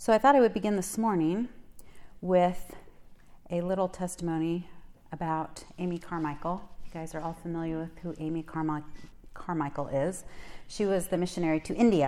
So I thought I would begin this morning with a little testimony about Amy Carmichael. You guys are all familiar with who Amy Carmichael is. She was the missionary to India.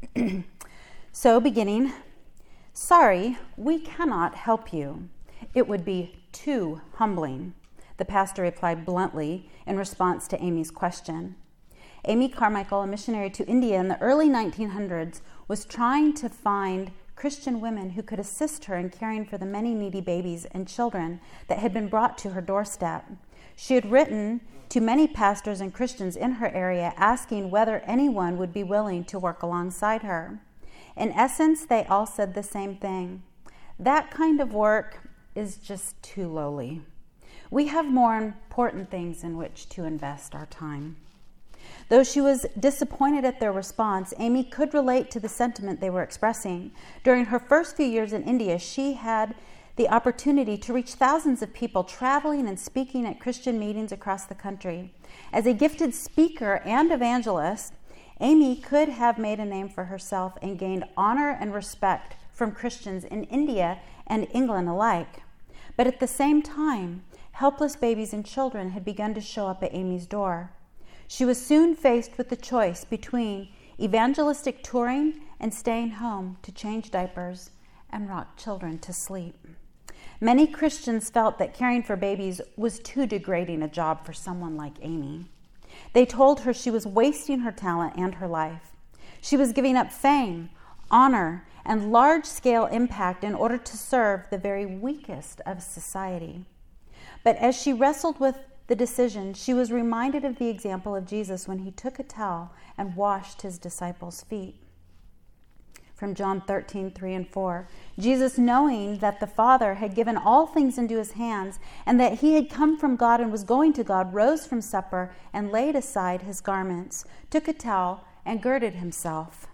So beginning, "Sorry, we cannot help you. It would be too humbling," the pastor replied bluntly in response to Amy's question. Amy Carmichael, a missionary to India in the early 1900s, was trying to find Christian women who could assist her in caring for the many needy babies and children that had been brought to her doorstep. She had written to many pastors and Christians in her area asking whether anyone would be willing to work alongside her. In essence, they all said the same thing. That kind of work is just too lowly. We have more important things in which to invest our time. Though she was disappointed at their response, Amy could relate to the sentiment they were expressing. During her first few years in India, she had the opportunity to reach thousands of people traveling and speaking at Christian meetings across the country. As a gifted speaker and evangelist, Amy could have made a name for herself and gained honor and respect from Christians in India and England alike. But at the same time, helpless babies and children had begun to show up at Amy's door. She was soon faced with the choice between evangelistic touring and staying home to change diapers and rock children to sleep. Many Christians felt that caring for babies was too degrading a job for someone like Amy. They told her she was wasting her talent and her life. She was giving up fame, honor, and large-scale impact in order to serve the very weakest of society. But as she wrestled with the decision, she was reminded of the example of Jesus when he took a towel and washed his disciples' feet. From John 13:3-4, Jesus, knowing that the Father had given all things into his hands and that he had come from God and was going to God, rose from supper and laid aside his garments, took a towel and girded himself.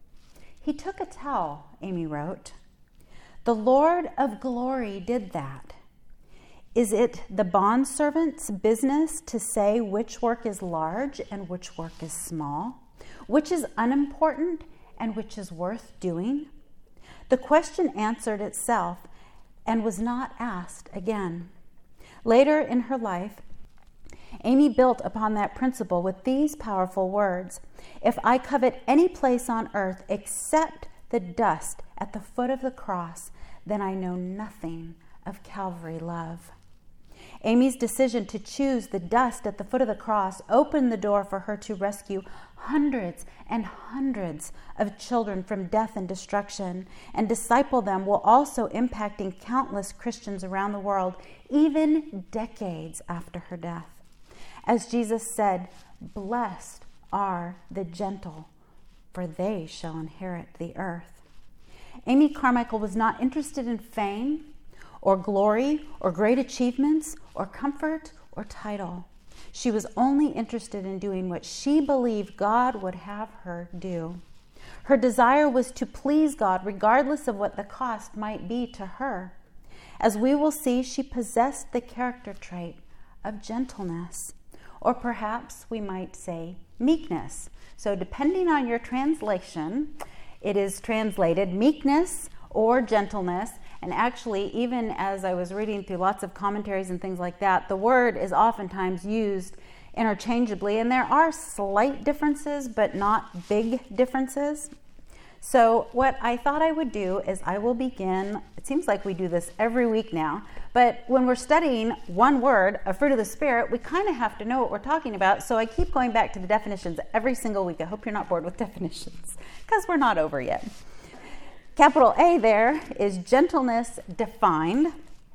He took a towel, Amy wrote. The Lord of glory did that. Is it the bondservant's business to say which work is large and which work is small, which is unimportant and which is worth doing? The question answered itself and was not asked again. Later in her life, Amy built upon that principle with these powerful words: "If I covet any place on earth except the dust at the foot of the cross, then I know nothing of Calvary love." Amy's decision to choose the dust at the foot of the cross opened the door for her to rescue hundreds and hundreds of children from death and destruction and disciple them, while also impacting countless Christians around the world, even decades after her death. As Jesus said, "Blessed are the gentle, for they shall inherit the earth." Amy Carmichael was not interested in fame or glory or great achievements or comfort or title. She was only interested in doing what she believed God would have her do. Her desire was to please God regardless of what the cost might be to her. As we will see, she possessed the character trait of gentleness, or perhaps we might say meekness. So depending on your translation, it is translated meekness or gentleness. And actually, even as I was reading through lots of commentaries and things like that, the word is oftentimes used interchangeably, and there are slight differences, but not big differences. So what I thought I would do is I will begin, it seems like we do this every week now, but when we're studying one word, a fruit of the Spirit, we kind of have to know what we're talking about. So I keep going back to the definitions every single week. I hope you're not bored with definitions, because we're not over yet. Capital A there is gentleness defined.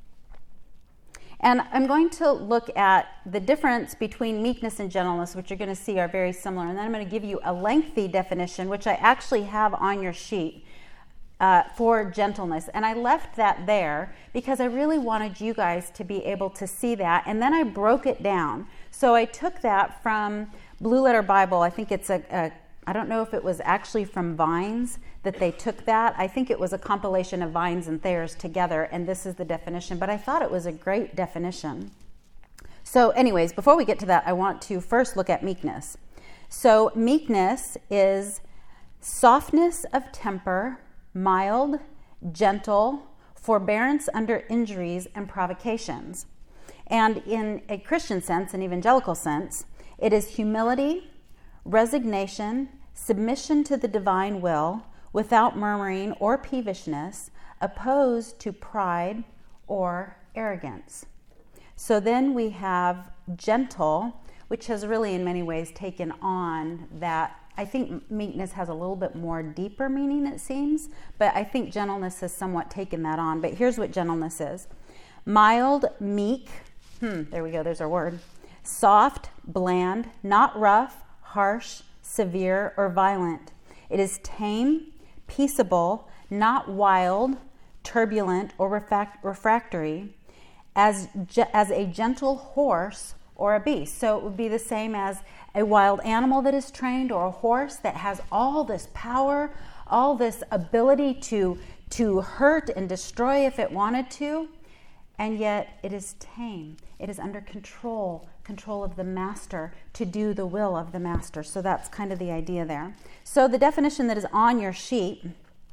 And I'm going to look at the difference between meekness and gentleness, which you're going to see are very similar. And then I'm going to give you a lengthy definition, which I actually have on your sheet for gentleness. And I left that there because I really wanted you guys to be able to see that. And then I broke it down. So I took that from Blue Letter Bible. I think it's I don't know if it was actually from Vines that they took that. I think it was a compilation of Vines and Thayer's together, and this is the definition, but I thought it was a great definition. So anyways, before we get to that, I want to first look at meekness. So meekness is softness of temper, mild, gentle, forbearance under injuries and provocations. And in a Christian sense, an evangelical sense, it is humility, resignation, submission to the divine will, without murmuring or peevishness, opposed to pride or arrogance. So then we have gentle, which has really in many ways taken on that. I think meekness has a little bit more deeper meaning, it seems, but I think gentleness has somewhat taken that on. But here's what gentleness is. Mild, meek, there we go, there's our word. Soft, bland, not rough, harsh, severe, or violent. It is tame, peaceable, not wild, turbulent, or refractory, as a gentle horse or a beast. So it would be the same as a wild animal that is trained, or a horse that has all this power, all this ability to hurt and destroy if it wanted to, and yet it is tame. It is under control of the master, to do the will of the master. So that's kind of the idea there. So the definition that is on your sheet,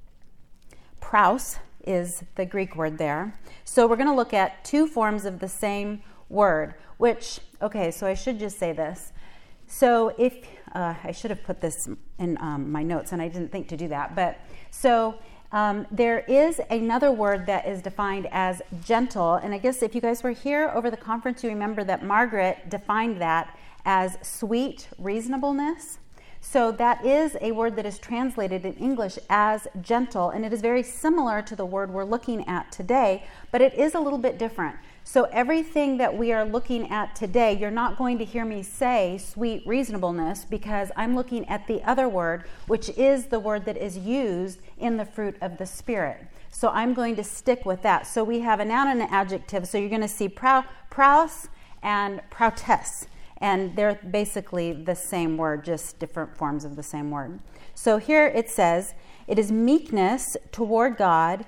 praus, is the Greek word there. So we're going to look at two forms of the same word, which, okay, so I should just say this. So if, I should have put this in my notes, and I didn't think to do that, but so there is another word that is defined as gentle, and I guess if you guys were here over the conference, you remember that Margaret defined that as sweet reasonableness. So that is a word that is translated in English as gentle, and it is very similar to the word we're looking at today, but it is a little bit different. So everything that we are looking at today, you're not going to hear me say sweet reasonableness, because I'm looking at the other word, which is the word that is used in the fruit of the Spirit. So I'm going to stick with that. So we have a noun and an adjective. So you're going to see praus and prautes. And they're basically the same word, just different forms of the same word. So here it says, it is meekness toward God.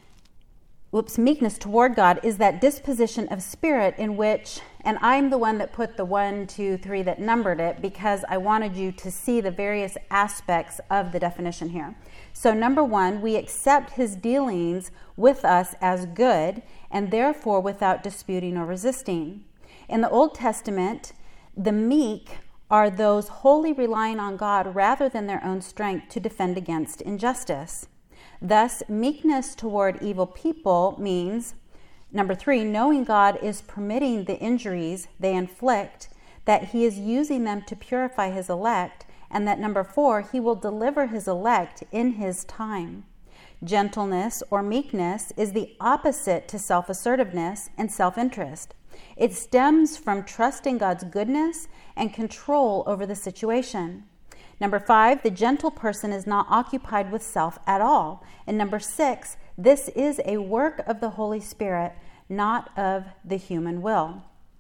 Meekness toward God is that disposition of spirit in which, and I'm the one that put the 1, 2, 3 that numbered it, because I wanted you to see the various aspects of the definition here. So number 1, we accept his dealings with us as good, and therefore without disputing or resisting. In the Old Testament, the meek are those wholly relying on God rather than their own strength to defend against injustice. Thus, meekness toward evil people means, number 3, knowing God is permitting the injuries they inflict, that he is using them to purify his elect, and that number 4, he will deliver his elect in his time. Gentleness or meekness is the opposite to self-assertiveness and self-interest. It stems from trusting God's goodness and control over the situation. Number 5, the gentle person is not occupied with self at all. And number 6, this is a work of the Holy Spirit, not of the human will.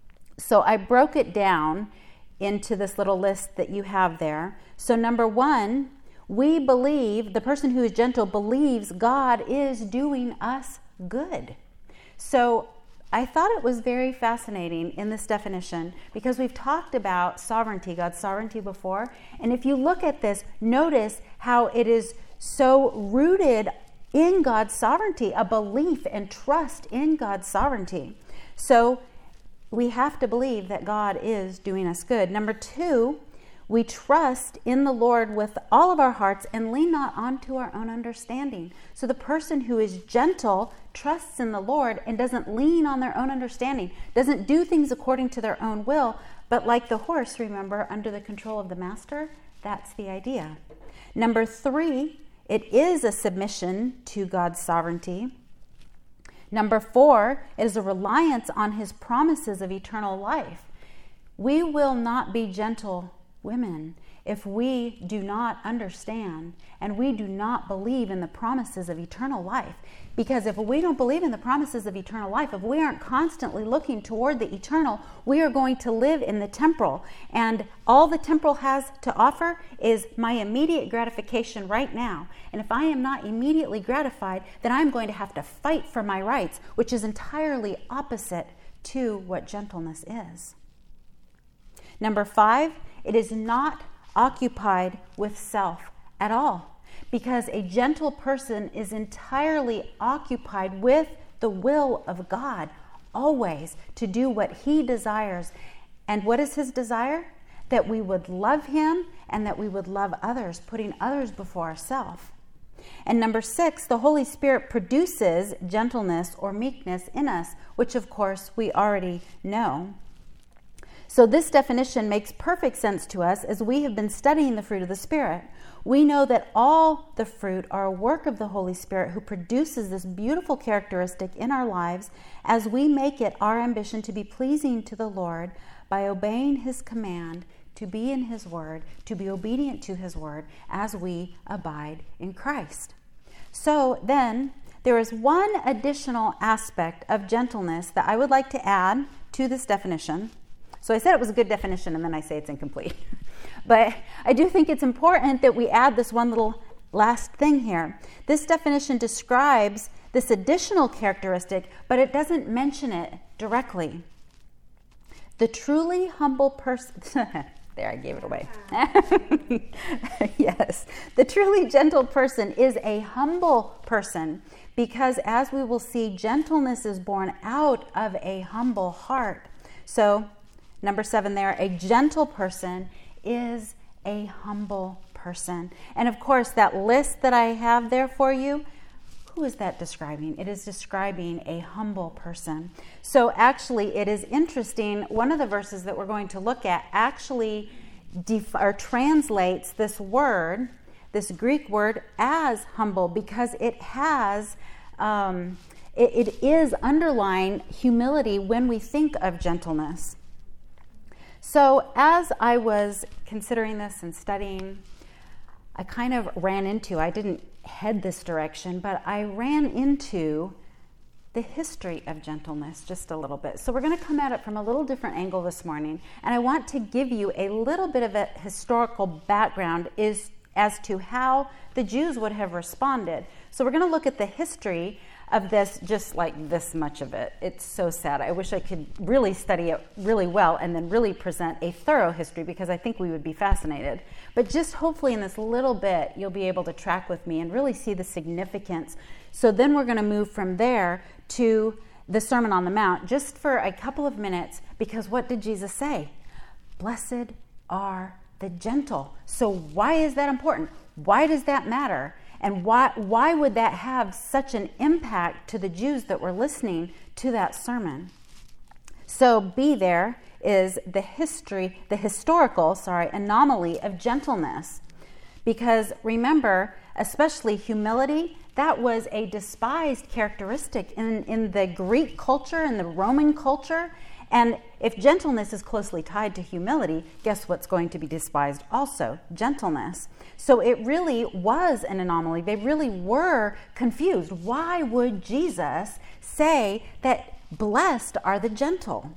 So I broke it down into this little list that you have there. So number 1, we believe, the person who is gentle believes God is doing us good. So I thought it was very fascinating in this definition, because we've talked about sovereignty, God's sovereignty before. And if you look at this, notice how it is so rooted in God's sovereignty, a belief and trust in God's sovereignty. So we have to believe that God is doing us good. Number 2, we trust in the Lord with all of our hearts and lean not onto our own understanding. So the person who is gentle trusts in the Lord and doesn't lean on their own understanding, doesn't do things according to their own will, but like the horse, remember, under the control of the master. That's the idea. Number 3, it is a submission to God's sovereignty. Number 4, it is a reliance on his promises of eternal life. We will not be gentle women if we do not understand and we do not believe in the promises of eternal life. Because if we don't believe in the promises of eternal life, if we aren't constantly looking toward the eternal, we are going to live in the temporal. And all the temporal has to offer is my immediate gratification right now. And if I am not immediately gratified, then I'm going to have to fight for my rights, which is entirely opposite to what gentleness is. Number 5, it is not occupied with self at all. because a gentle person is entirely occupied with the will of God, always to do what he desires. And what is his desire? That we would love him and that we would love others, putting others before ourselves. And number 6, the Holy Spirit produces gentleness or meekness in us, which of course we already know. So this definition makes perfect sense to us as we have been studying the fruit of the Spirit. We know that all the fruit are a work of the Holy Spirit who produces this beautiful characteristic in our lives as we make it our ambition to be pleasing to the Lord by obeying his command to be in his word, to be obedient to his word as we abide in Christ. So then, there is one additional aspect of gentleness that I would like to add to this definition. So I said it was a good definition, and then I say it's incomplete. But I do think it's important that we add this one little last thing here. This definition describes this additional characteristic, but it doesn't mention it directly. The truly humble person... There, I gave it away. Yes. The truly gentle person is a humble person because, as we will see, gentleness is born out of a humble heart. So, number 7 there, a gentle person is a humble person. And of course, that list that I have there for you, who is that describing? It is describing a humble person. So actually, it is interesting. One of the verses that we're going to look at actually translates this word, this Greek word, as humble because it has, it is underlying humility when we think of gentleness. So as I was considering this and studying, I kind of ran into, I didn't head this direction, but I ran into the history of gentleness just a little bit. So we're going to come at it from a little different angle this morning, and I want to give you a little bit of a historical background as to how the Jews would have responded. So we're going to look at the history of this, just like this much of it. It's so sad. I wish I could really study it really well and then really present a thorough history because I think we would be fascinated. But just hopefully in this little bit, you'll be able to track with me and really see the significance. So then we're going to move from there to the Sermon on the Mount just for a couple of minutes, because what did Jesus say? Blessed are the gentle. So why is that important? Why does that matter? And why would that have such an impact to the Jews that were listening to that sermon? So B there is the historical anomaly of gentleness. Because remember, especially humility, that was a despised characteristic in the Greek culture and the Roman culture. And if gentleness is closely tied to humility, guess what's going to be despised also? Gentleness. So it really was an anomaly. They really were confused. Why would Jesus say that blessed are the gentle?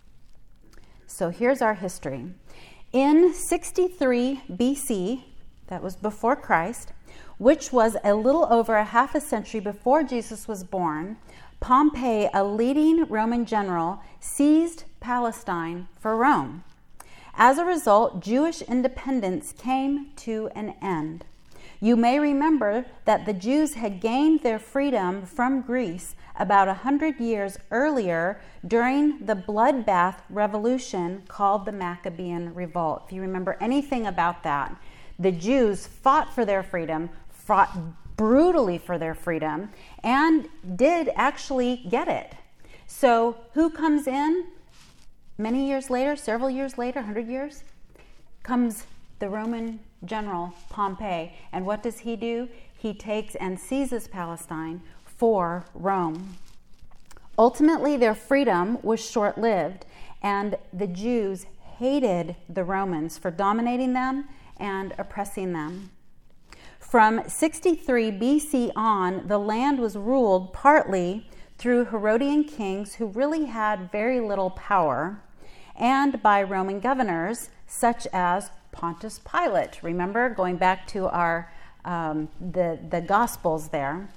So here's our history. In 63 BC, that was before Christ, which was a little over a half a century before Jesus was born, Pompey, a leading Roman general, seized Palestine for Rome. As a result, Jewish independence came to an end. You may remember that the Jews had gained their freedom from Greece about 100 years earlier during the bloodbath revolution called the Maccabean Revolt. If you remember anything about that, the Jews fought for their freedom, fought brutally for their freedom, and did actually get it. So who comes in? Many years later, several years later, 100 years, comes the Roman general Pompey. And what does he do? He takes and seizes Palestine for Rome. Ultimately, their freedom was short-lived, and the Jews hated the Romans for dominating them and oppressing them. From 63 BC on, the land was ruled partly through Herodian kings who really had very little power, and by Roman governors such as Pontius Pilate. Remember, going back to our the Gospels there.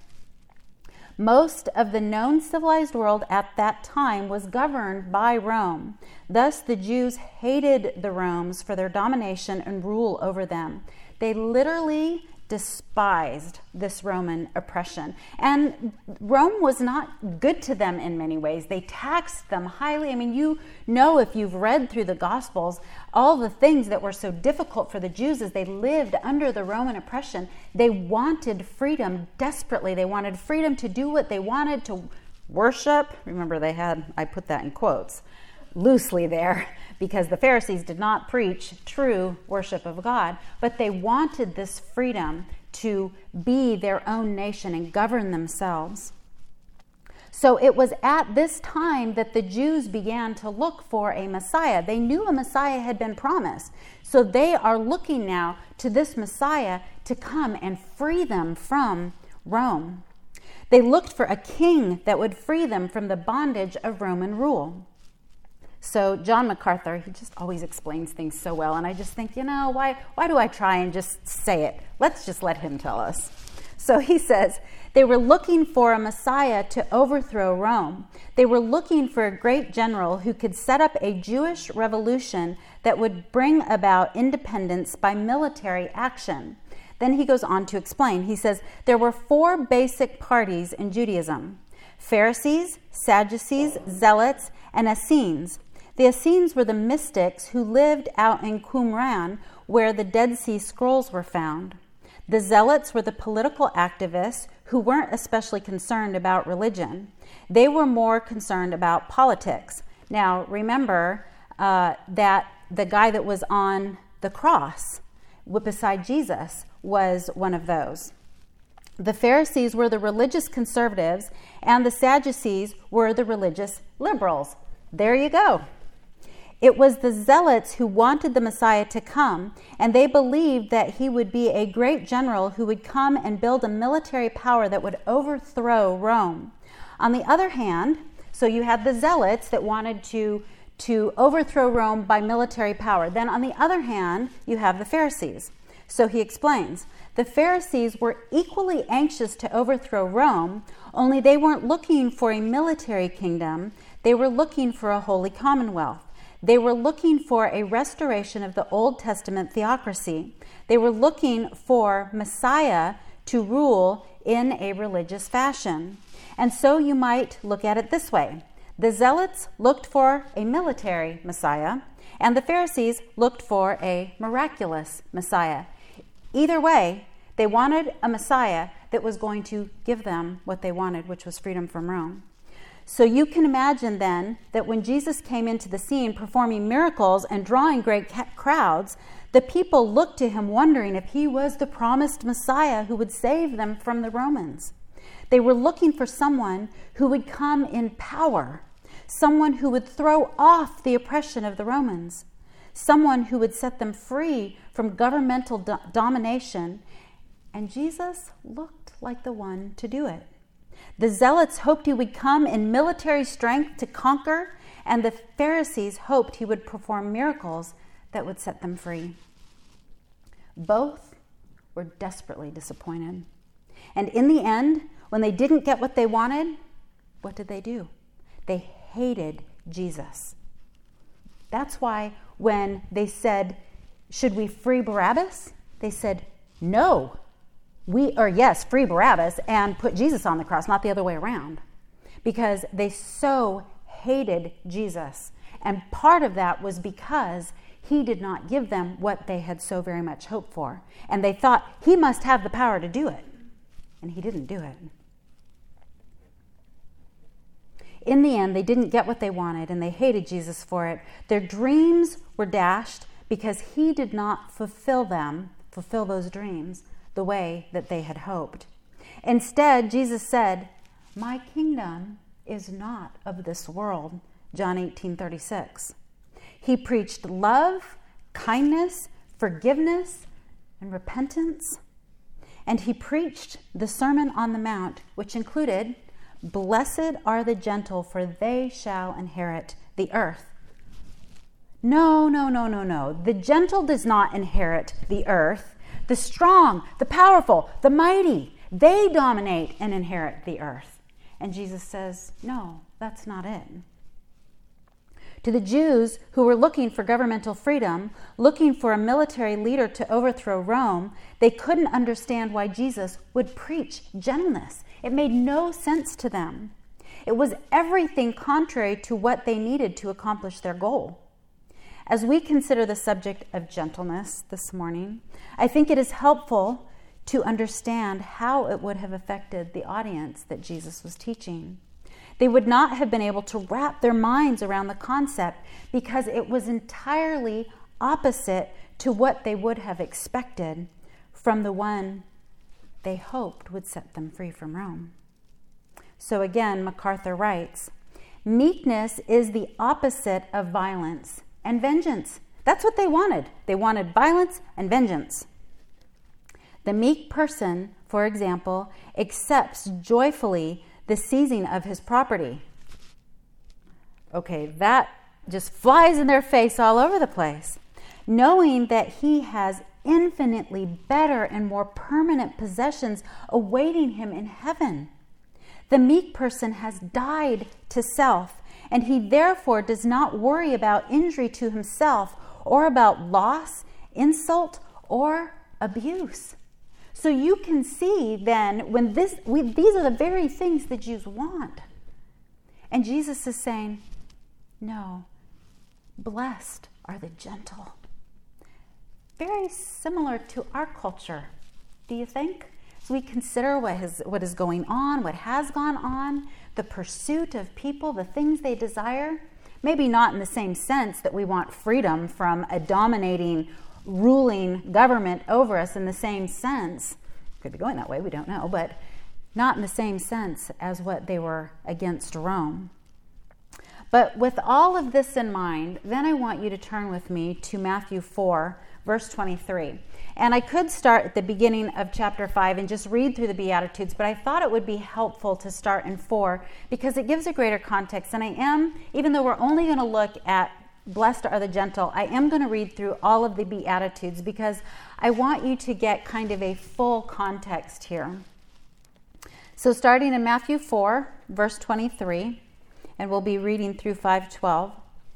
Most of the known civilized world at that time was governed by Rome. Thus, the Jews hated the Romans for their domination and rule over them. They literally despised this Roman oppression. And Rome was not good to them in many ways. They taxed them highly. I mean, you know, if you've read through the Gospels, all the things that were so difficult for the Jews as they lived under the Roman oppression. They wanted freedom desperately. They wanted freedom to do what they wanted, to worship. Remember, I put that in quotes loosely there, because the Pharisees did not preach true worship of God, but they wanted this freedom to be their own nation and govern themselves. So it was at this time that the Jews began to look for a Messiah. They knew a Messiah had been promised, so they are looking now to this Messiah to come and free them from Rome. They looked for a king that would free them from the bondage of Roman rule. So John MacArthur, he just always explains things so well. And I just think, why do I try and just say it? Let's just let him tell us. So he says, they were looking for a Messiah to overthrow Rome. They were looking for a great general who could set up a Jewish revolution that would bring about independence by military action. Then he goes on to explain. He says, there were 4 basic parties in Judaism: Pharisees, Sadducees, Zealots, and Essenes. The Essenes were the mystics who lived out in Qumran, where the Dead Sea Scrolls were found. The Zealots were the political activists who weren't especially concerned about religion. They were more concerned about politics. Now, remember that the guy that was on the cross beside Jesus was one of those. The Pharisees were the religious conservatives, and the Sadducees were the religious liberals. There you go. It was the Zealots who wanted the Messiah to come, and they believed that he would be a great general who would come and build a military power that would overthrow Rome. On the other hand, so you had the Zealots that wanted to overthrow Rome by military power. Then on the other hand, you have the Pharisees. So he explains, the Pharisees were equally anxious to overthrow Rome, only they weren't looking for a military kingdom. They were looking for a holy commonwealth. They were looking for a restoration of the Old Testament theocracy. They were looking for Messiah to rule in a religious fashion. And so you might look at it this way. The Zealots looked for a military Messiah, and the Pharisees looked for a miraculous Messiah. Either way, they wanted a Messiah that was going to give them what they wanted, which was freedom from Rome. So you can imagine then that when Jesus came into the scene performing miracles and drawing great crowds, the people looked to him wondering if he was the promised Messiah who would save them from the Romans. They were looking for someone who would come in power, someone who would throw off the oppression of the Romans, someone who would set them free from governmental domination. And Jesus looked like the one to do it. The Zealots hoped he would come in military strength to conquer, and the Pharisees hoped he would perform miracles that would set them free. Both were desperately disappointed. And in the end, when they didn't get what they wanted, what did they do? They hated Jesus. That's why when they said, should we free Barabbas? They said, no. Yes, free Barabbas and put Jesus on the cross, not the other way around. Because they so hated Jesus. And part of that was because he did not give them what they had so very much hoped for. And they thought he must have the power to do it. And he didn't do it. In the end, they didn't get what they wanted, and they hated Jesus for it. Their dreams were dashed because he did not fulfill those dreams the way that they had hoped. Instead, Jesus said, my kingdom is not of this world, John 18:36. He preached love, kindness, forgiveness, and repentance. And he preached the Sermon on the Mount, which included, blessed are the gentle, for they shall inherit the earth. No. The gentle does not inherit the earth. The strong, the powerful, the mighty, they dominate and inherit the earth. And Jesus says, no, that's not it. To the Jews who were looking for governmental freedom, looking for a military leader to overthrow Rome, they couldn't understand why Jesus would preach gentleness. It made no sense to them. It was everything contrary to what they needed to accomplish their goal. As we consider the subject of gentleness this morning, I think it is helpful to understand how it would have affected the audience that Jesus was teaching. They would not have been able to wrap their minds around the concept because it was entirely opposite to what they would have expected from the one they hoped would set them free from Rome. So again, MacArthur writes, meekness is the opposite of violence and vengeance. That's what they wanted. They wanted violence and vengeance. The meek person, for example, accepts joyfully the seizing of his property. Okay, that just flies in their face all over the place, knowing that he has infinitely better and more permanent possessions awaiting him in heaven. The meek person has died to self, and he therefore does not worry about injury to himself or about loss, insult, or abuse. So you can see then when these are the very things the Jews want. And Jesus is saying, no, blessed are the gentle. Very similar to our culture, do you think? As we consider what is going on, what has gone on, the pursuit of people, the things they desire, maybe not in the same sense that we want freedom from a dominating, ruling government over us in the same sense. Could be going that way, we don't know, but not in the same sense as what they were against Rome. But with all of this in mind, then I want you to turn with me to Matthew 4, verse 23. And I could start at the beginning of chapter 5 and just read through the Beatitudes, but I thought it would be helpful to start in 4 because it gives a greater context. And even though we're only going to look at blessed are the gentle, I am going to read through all of the Beatitudes because I want you to get kind of a full context here. So starting in Matthew 4, verse 23, and we'll be reading through 5:12.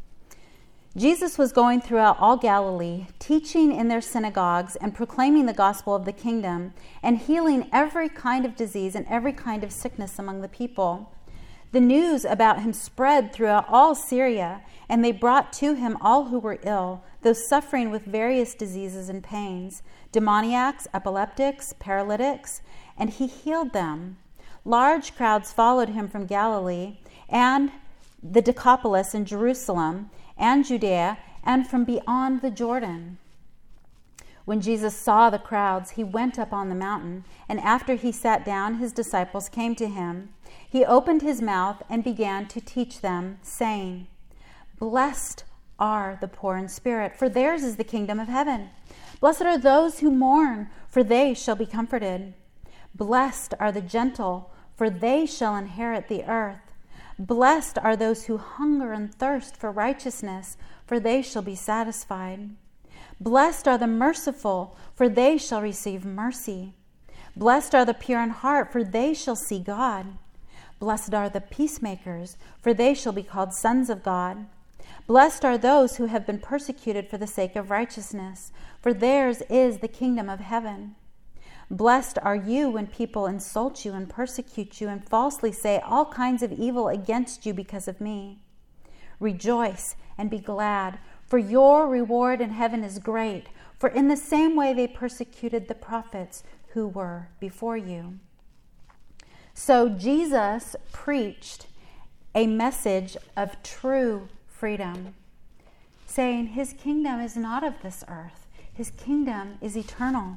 Jesus was going throughout all Galilee, teaching in their synagogues and proclaiming the gospel of the kingdom and healing every kind of disease and every kind of sickness among the people. The news about him spread throughout all Syria, and they brought to him all who were ill, those suffering with various diseases and pains, demoniacs, epileptics, paralytics, and he healed them. Large crowds followed him from Galilee and the Decapolis in Jerusalem and Judea and from beyond the Jordan. When Jesus saw the crowds, he went up on the mountain, and after he sat down, his disciples came to him. He opened his mouth and began to teach them, saying, "Blessed are the poor in spirit, for theirs is the kingdom of heaven. Blessed are those who mourn, for they shall be comforted. Blessed are the gentle, for they shall inherit the earth. Blessed are those who hunger and thirst for righteousness, for they shall be satisfied. Blessed are the merciful, for they shall receive mercy. Blessed are the pure in heart, for they shall see God. Blessed are the peacemakers, for they shall be called sons of God. Blessed are those who have been persecuted for the sake of righteousness, for theirs is the kingdom of heaven. Blessed are you when people insult you and persecute you and falsely say all kinds of evil against you because of me. Rejoice and be glad, for your reward in heaven is great, for in the same way they persecuted the prophets who were before you." So Jesus preached a message of true freedom, saying his kingdom is not of this earth. His kingdom is eternal.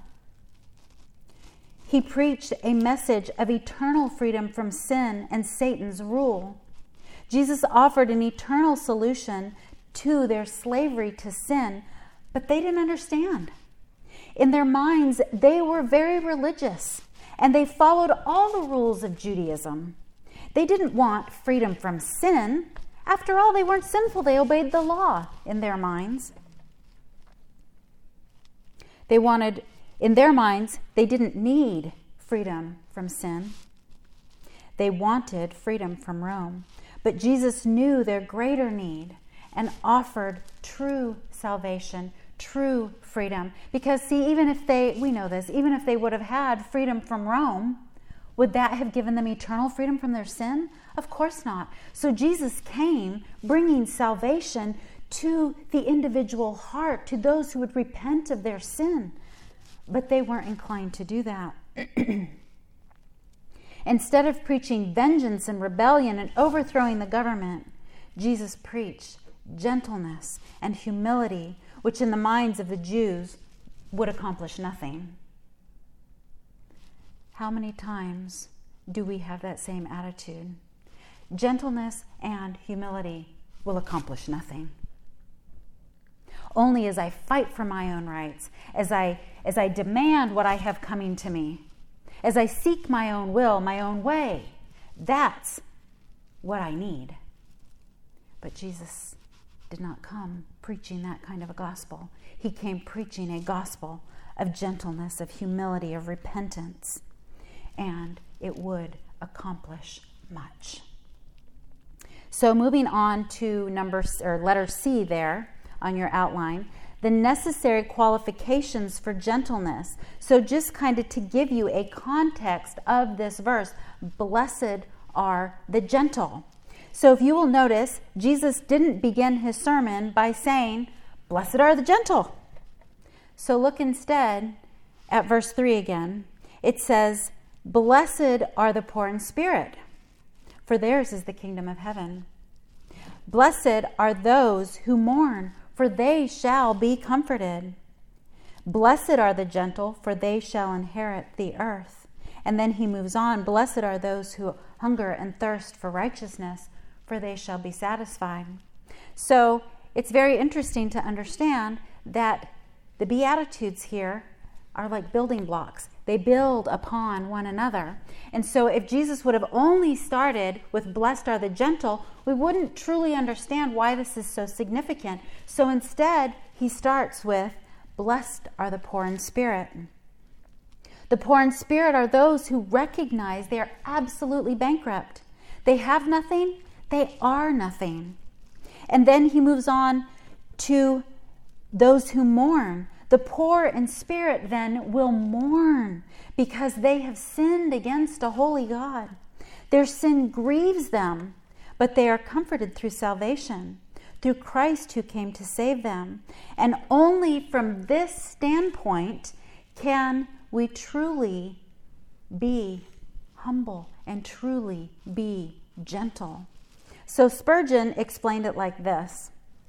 He preached a message of eternal freedom from sin and Satan's rule. Jesus offered an eternal solution to their slavery to sin, but they didn't understand. In their minds, they were very religious, and they followed all the rules of Judaism. They didn't want freedom from sin. After all, they weren't sinful. They obeyed the law in their minds. In their minds, they didn't need freedom from sin. They wanted freedom from Rome. But Jesus knew their greater need, and offered true salvation, true freedom. Because see, even if we know this, even if they would have had freedom from Rome, would that have given them eternal freedom from their sin? Of course not. So Jesus came bringing salvation to the individual heart, to those who would repent of their sin. But they weren't inclined to do that. Instead of preaching vengeance and rebellion and overthrowing the government, Jesus preached gentleness and humility, which in the minds of the Jews would accomplish nothing. How many times do we have that same attitude? Gentleness and humility will accomplish nothing. Only as I fight for my own rights, as I demand what I have coming to me, as I seek my own will, my own way, that's what I need. But Jesus did not come preaching that kind of a gospel. He came preaching a gospel of gentleness, of humility, of repentance, and it would accomplish much. So moving on to letter C there on your outline, the necessary qualifications for gentleness. So just kind of to give you a context of this verse, blessed are the gentle. So if you will notice, Jesus didn't begin his sermon by saying, blessed are the gentle. So look instead at verse 3 again. It says, blessed are the poor in spirit, for theirs is the kingdom of heaven. Blessed are those who mourn, for they shall be comforted. Blessed are the gentle, for they shall inherit the earth. And then he moves on, blessed are those who hunger and thirst for righteousness, for they shall be satisfied. So it's very interesting to understand that the Beatitudes here are like building blocks. They build upon one another. And so if Jesus would have only started with blessed are the gentle, we wouldn't truly understand why this is so significant. So instead, he starts with blessed are the poor in spirit. The poor in spirit are those who recognize they are absolutely bankrupt. They have nothing. They are nothing. And then he moves on to those who mourn. The poor in spirit then will mourn because they have sinned against a holy God. Their sin grieves them, but they are comforted through salvation, through Christ who came to save them. And only from this standpoint can we truly be humble and truly be gentle. So Spurgeon explained it like this.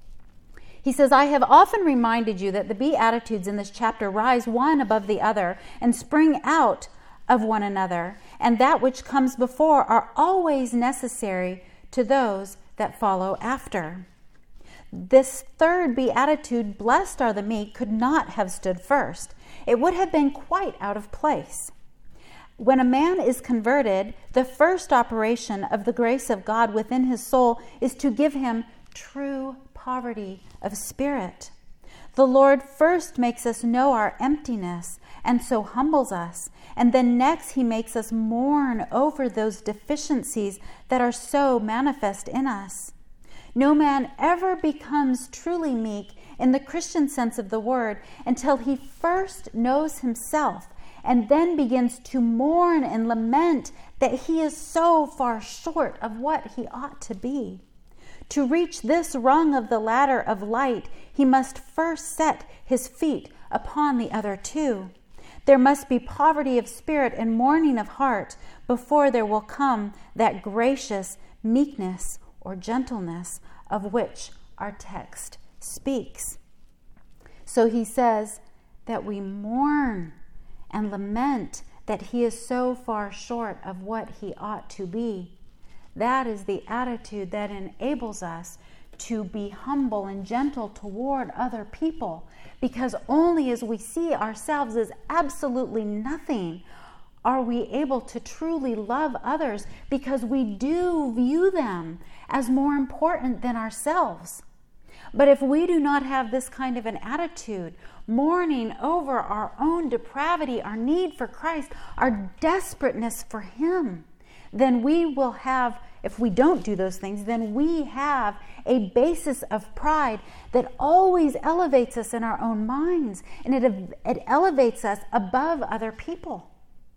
He says, I have often reminded you that the Beatitudes in this chapter rise one above the other and spring out of one another, and that which comes before are always necessary to those that follow after. This third Beatitude, blessed are the meek, could not have stood first. It would have been quite out of place. When a man is converted, the first operation of the grace of God within his soul is to give him true poverty of spirit. The Lord first makes us know our emptiness and so humbles us. And then next he makes us mourn over those deficiencies that are so manifest in us. No man ever becomes truly meek in the Christian sense of the word until he first knows himself and then begins to mourn and lament that he is so far short of what he ought to be. To reach this rung of the ladder of light, he must first set his feet upon the other two. There must be poverty of spirit and mourning of heart before there will come that gracious meekness or gentleness of which our text speaks. So he says that we mourn and lament that he is so far short of what he ought to be. That is the attitude that enables us to be humble and gentle toward other people, because only as we see ourselves as absolutely nothing are we able to truly love others, because we do view them as more important than ourselves. But if we do not have this kind of an attitude, mourning over our own depravity, our need for Christ, our desperateness for Him, then we will have if we don't do those things, then we have a basis of pride that always elevates us in our own minds, and it elevates us above other people,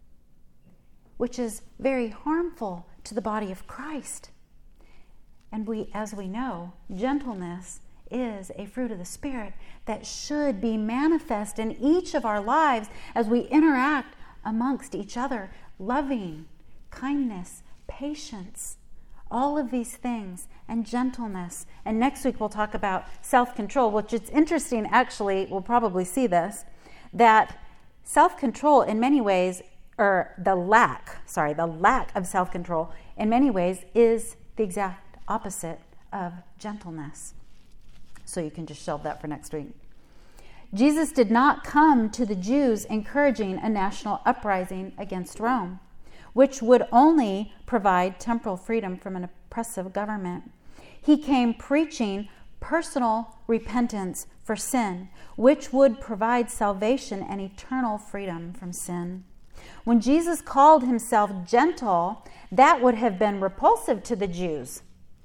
which is very harmful to the body of Christ. And as we know, gentleness is a fruit of the Spirit that should be manifest in each of our lives as we interact amongst each other. Loving, kindness, patience, all of these things, and gentleness. And next week we'll talk about self-control, which is interesting, actually, we'll probably see this, that self-control in many ways, or the lack of self-control in many ways is the exact opposite of gentleness. So you can just shelve that for next week. Jesus did not come to the Jews encouraging a national uprising against Rome, which would only provide temporal freedom from an oppressive government. He came preaching personal repentance for sin, which would provide salvation and eternal freedom from sin. When Jesus called himself gentle, that would have been repulsive to the Jews.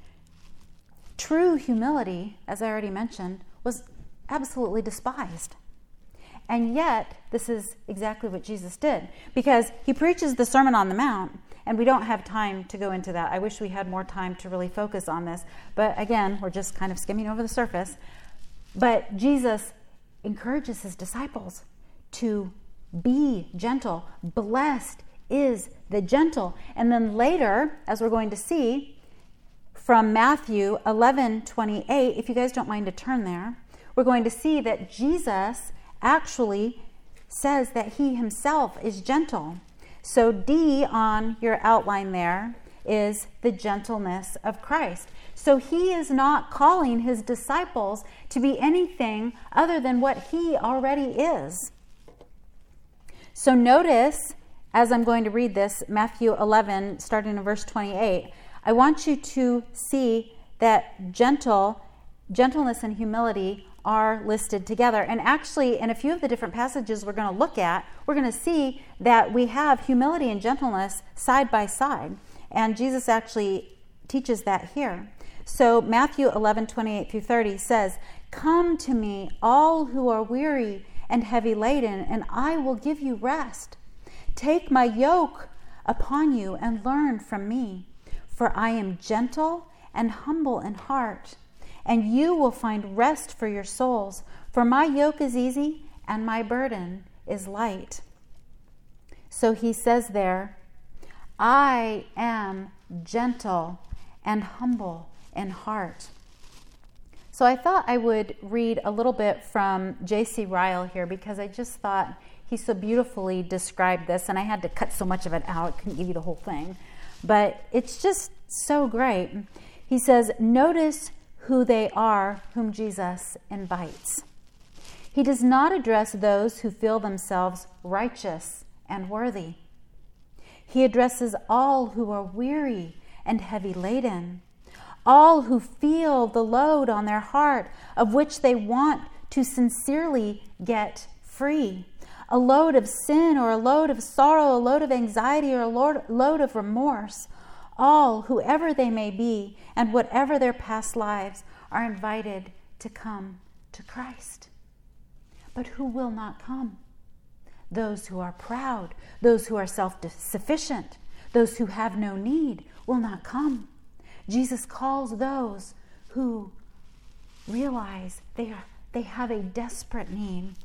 True humility, as I already mentioned, was absolutely despised. And yet, this is exactly what Jesus did, because he preaches the Sermon on the Mount, and we don't have time to go into that. I wish we had more time to really focus on this, but again, we're just kind of skimming over the surface. But Jesus encourages his disciples to be gentle. Blessed is the gentle. And then later, as we're going to see, from Matthew 11:28, if you guys don't mind to turn there, we're going to see that Jesus actually says that he himself is gentle. So D on your outline there is the gentleness of Christ. So he is not calling his disciples to be anything other than what he already is. So notice, as I'm going to read this, Matthew 11, starting in verse 28, I want you to see that gentleness and humility are listed together. And actually, in a few of the different passages we're going to look at, we're going to see that we have humility and gentleness side by side. And Jesus actually teaches that here. So Matthew 11:28-30 says, "Come to me, all who are weary and heavy laden, and I will give you rest. Take my yoke upon you and learn from me. For I am gentle and humble in heart, and you will find rest for your souls. For my yoke is easy and my burden is light." So he says there, I am gentle and humble in heart. So I thought I would read a little bit from J.C. Ryle here, because I just thought he so beautifully described this, and I had to cut so much of it out, couldn't give you the whole thing. But it's just so great. He says, notice who they are whom Jesus invites. He does not address those who feel themselves righteous and worthy. He addresses all who are weary and heavy laden, all who feel the load on their heart of which they want to sincerely get free. A load of sin, or a load of sorrow, a load of anxiety, or a load of remorse. All, whoever they may be, and whatever their past lives, are invited to come to Christ. But who will not come? Those who are proud, those who are self-sufficient, those who have no need will not come. Jesus calls those who realize they have a desperate need.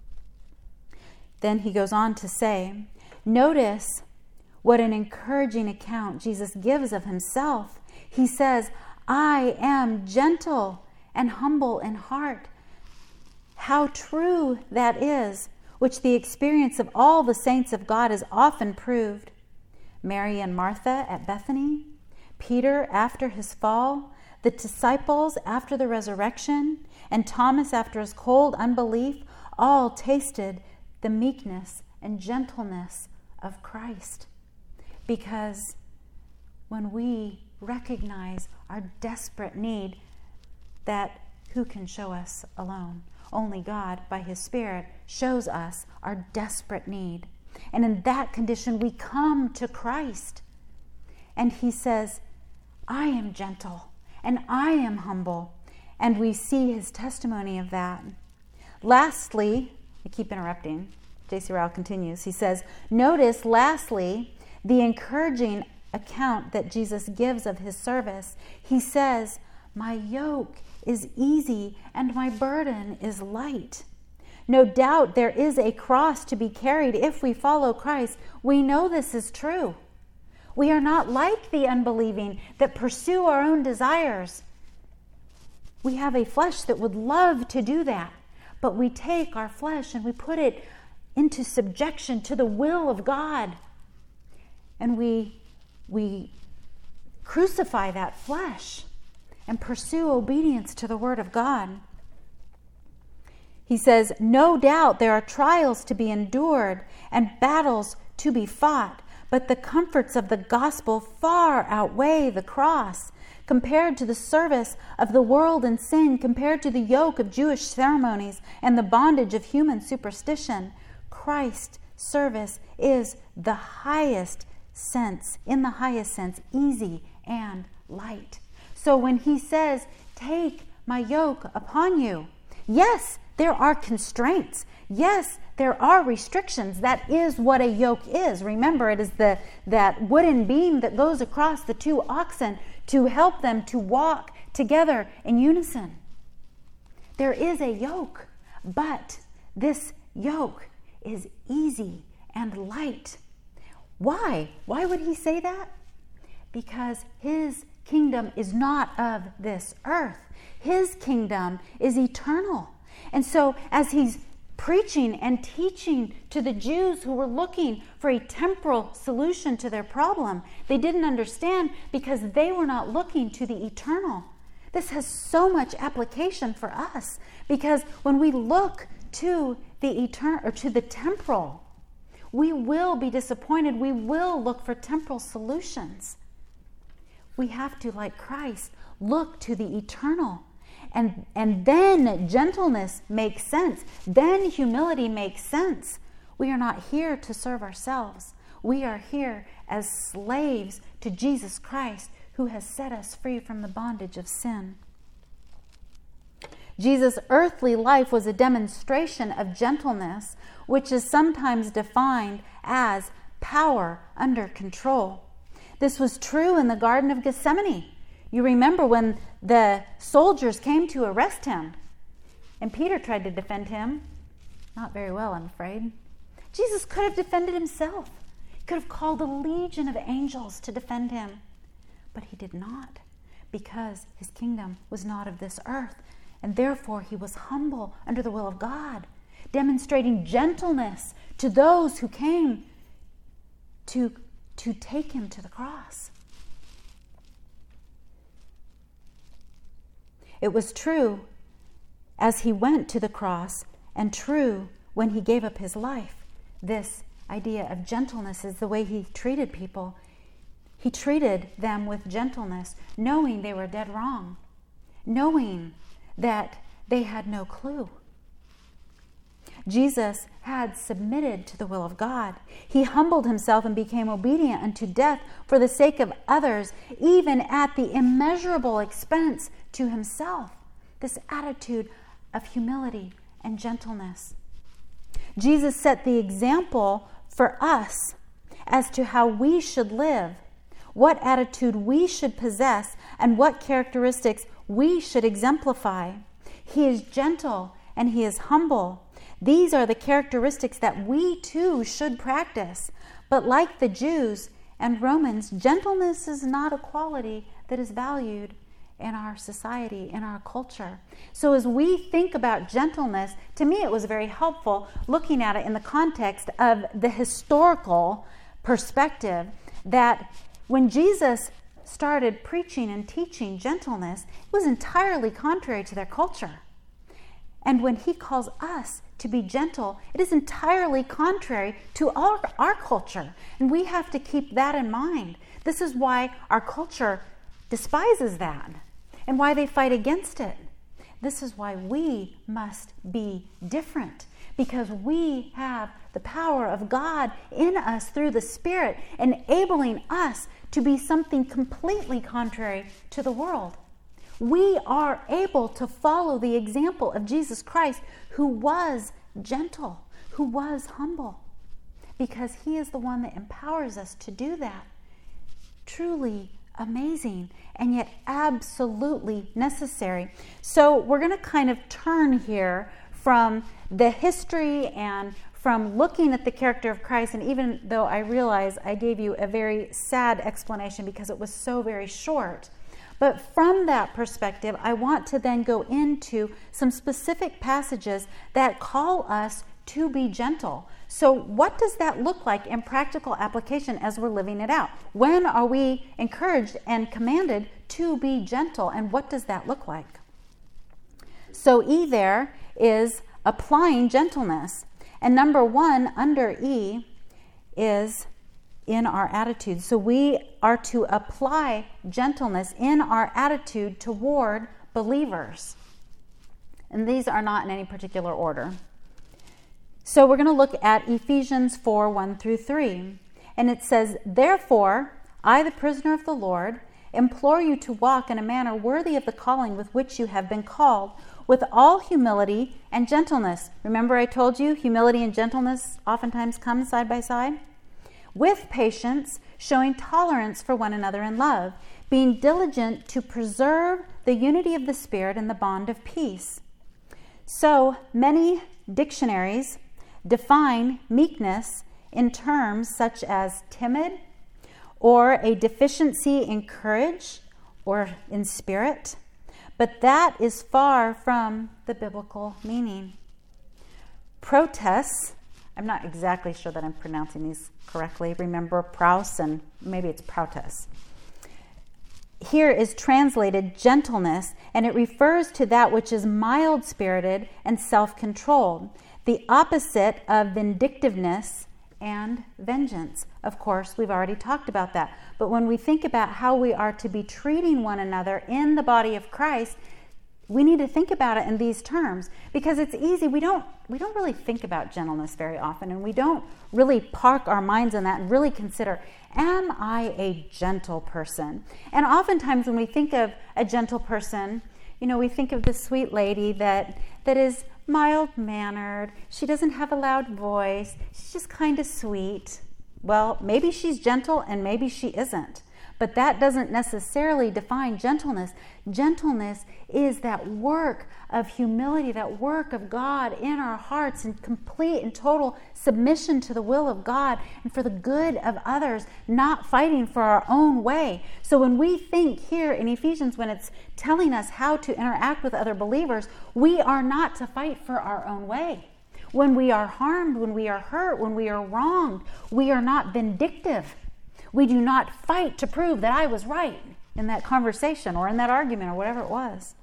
Then he goes on to say, notice what an encouraging account Jesus gives of himself. He says, I am gentle and humble in heart. How true that is, which the experience of all the saints of God has often proved. Mary and Martha at Bethany, Peter after his fall, the disciples after the resurrection, and Thomas after his cold unbelief, all tasted the meekness and gentleness of Christ. Because when we recognize our desperate need, that who can show us alone? Only God, by his Spirit, shows us our desperate need. And in that condition, we come to Christ. And he says, I am gentle and I am humble. And we see his testimony of that. Lastly, I keep interrupting. J.C. Ryle continues. He says, notice, lastly, the encouraging account that Jesus gives of his service. He says, my yoke is easy and my burden is light. No doubt there is a cross to be carried if we follow Christ. We know this is true. We are not like the unbelieving that pursue our own desires. We have a flesh that would love to do that, but we take our flesh and we put it into subjection to the will of God. And we crucify that flesh and pursue obedience to the Word of God. He says, no doubt there are trials to be endured and battles to be fought, but the comforts of the gospel far outweigh the cross. Compared to the service of the world and sin, compared to the yoke of Jewish ceremonies and the bondage of human superstition, Christ's service is in the highest sense, easy and light. So when he says, take my yoke upon you, yes, there are constraints. Yes, there are restrictions. That is what a yoke is. Remember, it is that wooden beam that goes across the two oxen to help them to walk together in unison. There is a yoke, but this yoke is easy and light. Why? Why would he say that? Because his kingdom is not of this earth. His kingdom is eternal. And so as he's preaching and teaching to the Jews who were looking for a temporal solution to their problem, they didn't understand because they were not looking to the eternal. This has so much application for us because when we look to the eternal or to the temporal, we will be disappointed. We will look for temporal solutions. We have to, like Christ, look to the eternal. And then gentleness makes sense. Then humility makes sense. We are not here to serve ourselves. We are here as slaves to Jesus Christ, who has set us free from the bondage of sin. Jesus' earthly life was a demonstration of gentleness, which is sometimes defined as power under control. This was true in the Garden of Gethsemane. You remember when the soldiers came to arrest him, and Peter tried to defend him. Not very well, I'm afraid. Jesus could have defended himself. He could have called a legion of angels to defend him. But he did not, because his kingdom was not of this earth, and therefore he was humble under the will of God, demonstrating gentleness to those who came to take him to the cross. It was true as he went to the cross, and true when he gave up his life. This idea of gentleness is the way he treated people. He treated them with gentleness, knowing they were dead wrong, knowing that they had no clue. Jesus had submitted to the will of God. He humbled himself and became obedient unto death for the sake of others, even at the immeasurable expense to himself. This attitude of humility and gentleness. Jesus set the example for us as to how we should live, what attitude we should possess, and what characteristics we should exemplify. He is gentle and he is humble. These are the characteristics that we too should practice. But like the Jews and Romans, gentleness is not a quality that is valued in our society, in our culture. So as we think about gentleness, to me it was very helpful looking at it in the context of the historical perspective that when Jesus started preaching and teaching gentleness, it was entirely contrary to their culture. And when he calls us to be gentle, it is entirely contrary to our culture. And we have to keep that in mind. This is why our culture despises that and why they fight against it. This is why we must be different, because we have the power of God in us through the Spirit, enabling us to be something completely contrary to the world. We are able to follow the example of Jesus Christ, who was gentle, who was humble, because he is the one that empowers us to do that. Truly amazing, and yet absolutely necessary. So we're going to kind of turn here from the history and from looking at the character of Christ, and even though I realize I gave you a very sad explanation because it was so very short, but from that perspective, I want to then go into some specific passages that call us to be gentle. So what does that look like in practical application as we're living it out? When are we encouraged and commanded to be gentle, and what does that look like? So E there is applying gentleness. And number one under E is in our attitude. So we are to apply gentleness in our attitude toward believers. And these are not in any particular order. So we're going to look at Ephesians 4, 1 through 3. And it says, "Therefore, I, the prisoner of the Lord, implore you to walk in a manner worthy of the calling with which you have been called, with all humility and gentleness." Remember I told you humility and gentleness oftentimes come side by side? "With patience, showing tolerance for one another in love, being diligent to preserve the unity of the Spirit in the bond of peace." So many dictionaries define meekness in terms such as timid, or a deficiency in courage or in spirit, but that is far from the biblical meaning. Protes, I'm not exactly sure that I'm pronouncing these correctly. Remember Prouse, and maybe it's Proutes. Here is translated gentleness, and it refers to that which is mild-spirited and self-controlled, the opposite of vindictiveness and vengeance. Of course, we've already talked about that. But when we think about how we are to be treating one another in the body of Christ, we need to think about it in these terms, because it's easy. We don't really think about gentleness very often, and we don't really park our minds on that and really consider, am I a gentle person? And oftentimes when we think of a gentle person, we think of this sweet lady that is mild-mannered. She doesn't have a loud voice. She's just kind of sweet. Well, maybe she's gentle and maybe she isn't. But that doesn't necessarily define gentleness. Gentleness is that work of humility, that work of God in our hearts in complete and total submission to the will of God and for the good of others, not fighting for our own way. So when we think here in Ephesians, when it's telling us how to interact with other believers, we are not to fight for our own way. When we are harmed, when we are hurt, when we are wronged, we are not vindictive. We do not fight to prove that I was right in that conversation or in that argument or whatever it was.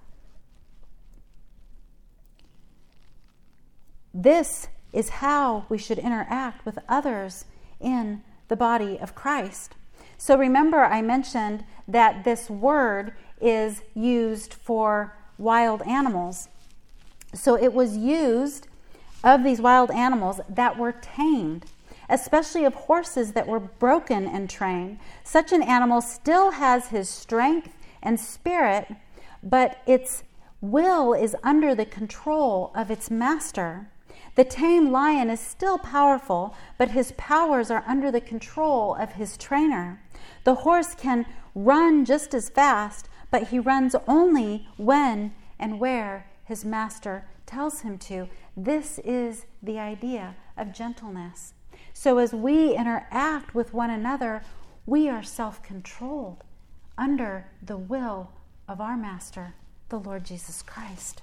This is how we should interact with others in the body of Christ. So remember, I mentioned that this word is used for wild animals. So it was used of these wild animals that were tamed, especially of horses that were broken and trained. Such an animal still has his strength and spirit, but its will is under the control of its master. The tame lion is still powerful, but his powers are under the control of his trainer. The horse can run just as fast, but he runs only when and where his master tells him to. This is the idea of gentleness. So as we interact with one another, we are self-controlled under the will of our Master, the Lord Jesus Christ.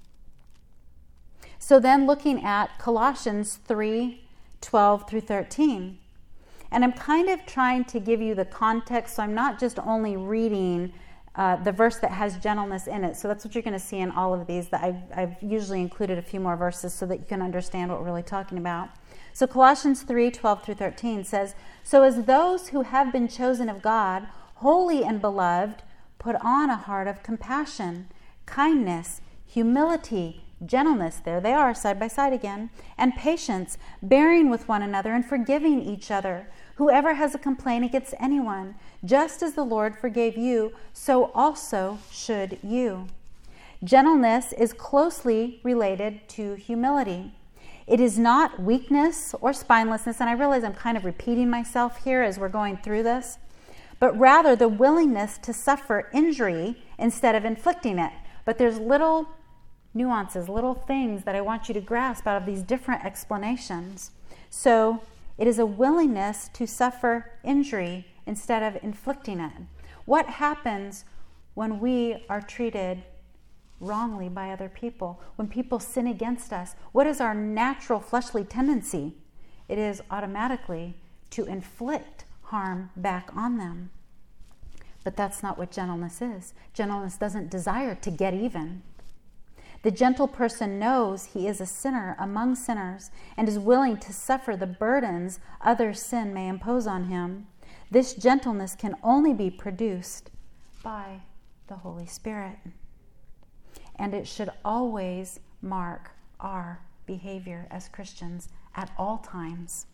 So then looking at Colossians 3, 12 through 13. And I'm kind of trying to give you the context, so I'm not just only reading the verse that has gentleness in it. So that's what you're going to see in all of these. That I've usually included a few more verses so that you can understand what we're really talking about. So Colossians 3, 12 through 13 says, "So as those who have been chosen of God, holy and beloved, put on a heart of compassion, kindness, humility, gentleness," there they are side by side again, "and patience, bearing with one another and forgiving each other. Whoever has a complaint against anyone, just as the Lord forgave you, so also should you. Gentleness is closely related to humility. It is not weakness or spinelessness, and I realize I'm kind of repeating myself here as we're going through this, but rather the willingness to suffer injury instead of inflicting it. But there's little nuances, little things that I want you to grasp out of these different explanations. So it is a willingness to suffer injury instead of inflicting it. What happens when we are treated wrongly by other people? When people sin against us, what is our natural fleshly tendency? It is automatically to inflict harm back on them. But that's not what gentleness is. Gentleness doesn't desire to get even. The gentle person knows he is a sinner among sinners and is willing to suffer the burdens other sin may impose on him. This gentleness can only be produced by the Holy Spirit. And it should always mark our behavior as Christians at all times.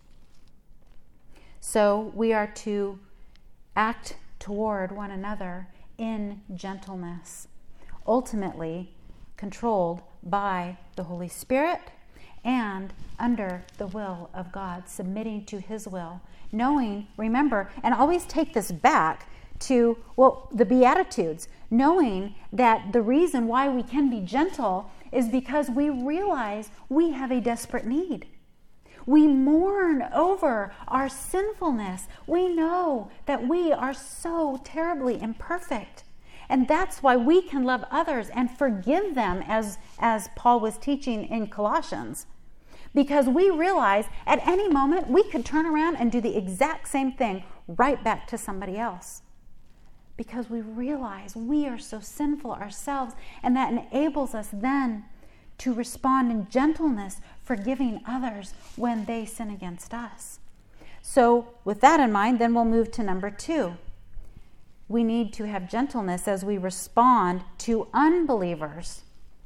So we are to act toward one another in gentleness, ultimately controlled by the Holy Spirit and under the will of God, submitting to His will, knowing, remember, and always take this back to, the Beatitudes, knowing that the reason why we can be gentle is because we realize we have a desperate need. We mourn over our sinfulness. We know that we are so terribly imperfect. And that's why we can love others and forgive them, as Paul was teaching in Colossians. Because we realize at any moment we could turn around and do the exact same thing right back to somebody else. Because we realize we are so sinful ourselves, and that enables us then to respond in gentleness, forgiving others when they sin against us. So with that in mind, then we'll move to number 2. We need to have gentleness as we respond to unbelievers.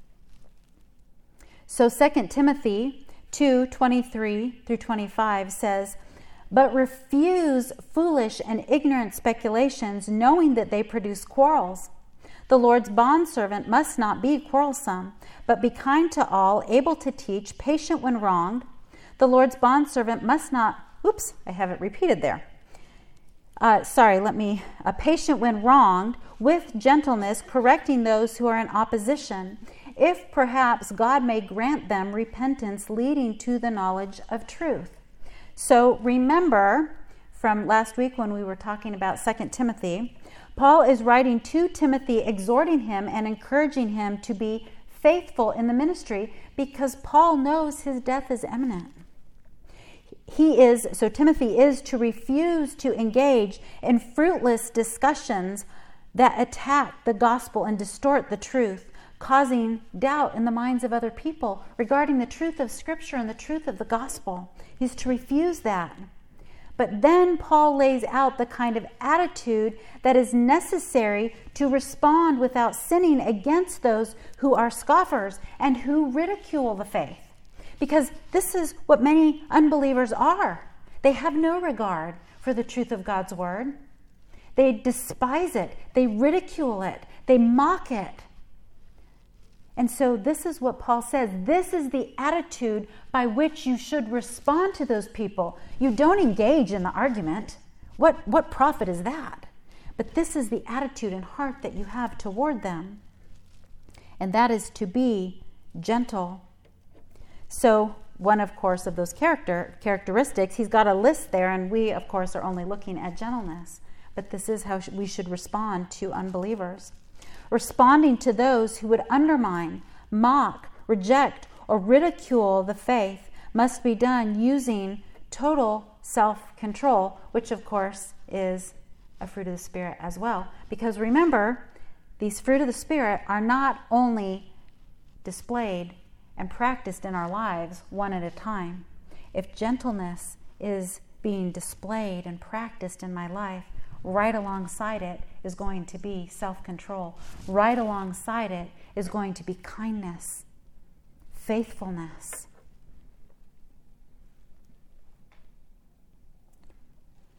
So 2 Timothy 2:23-25 says, "But refuse foolish and ignorant speculations, knowing that they produce quarrels. The Lord's bondservant must not be quarrelsome, but be kind to all, able to teach, patient when wronged. The Lord's bondservant must not," I have it repeated there. Patient when wronged, with gentleness, correcting those who are in opposition, if perhaps God may grant them repentance leading to the knowledge of truth. So remember from last week when we were talking about 2 Timothy, Paul is writing to Timothy, exhorting him and encouraging him to be faithful in the ministry because Paul knows his death is imminent. Timothy is to refuse to engage in fruitless discussions that attack the gospel and distort the truth, causing doubt in the minds of other people regarding the truth of Scripture and the truth of the gospel. He's to refuse that. But then Paul lays out the kind of attitude that is necessary to respond without sinning against those who are scoffers and who ridicule the faith. Because this is what many unbelievers are. They have no regard for the truth of God's word. They despise it. They ridicule it. They mock it. And so this is what Paul says. This is the attitude by which you should respond to those people. You don't engage in the argument. What profit is that? But this is the attitude and heart that you have toward them. And that is to be gentle. So one, of course, of those characteristics, he's got a list there, and we, of course, are only looking at gentleness. But this is how we should respond to unbelievers. Responding to those who would undermine, mock, reject, or ridicule the faith must be done using total self-control, which, of course, is a fruit of the Spirit as well. Because remember, these fruit of the Spirit are not only displayed and practiced in our lives one at a time. If gentleness is being displayed and practiced in my life, right alongside it is going to be self-control. Right alongside it is going to be kindness, faithfulness.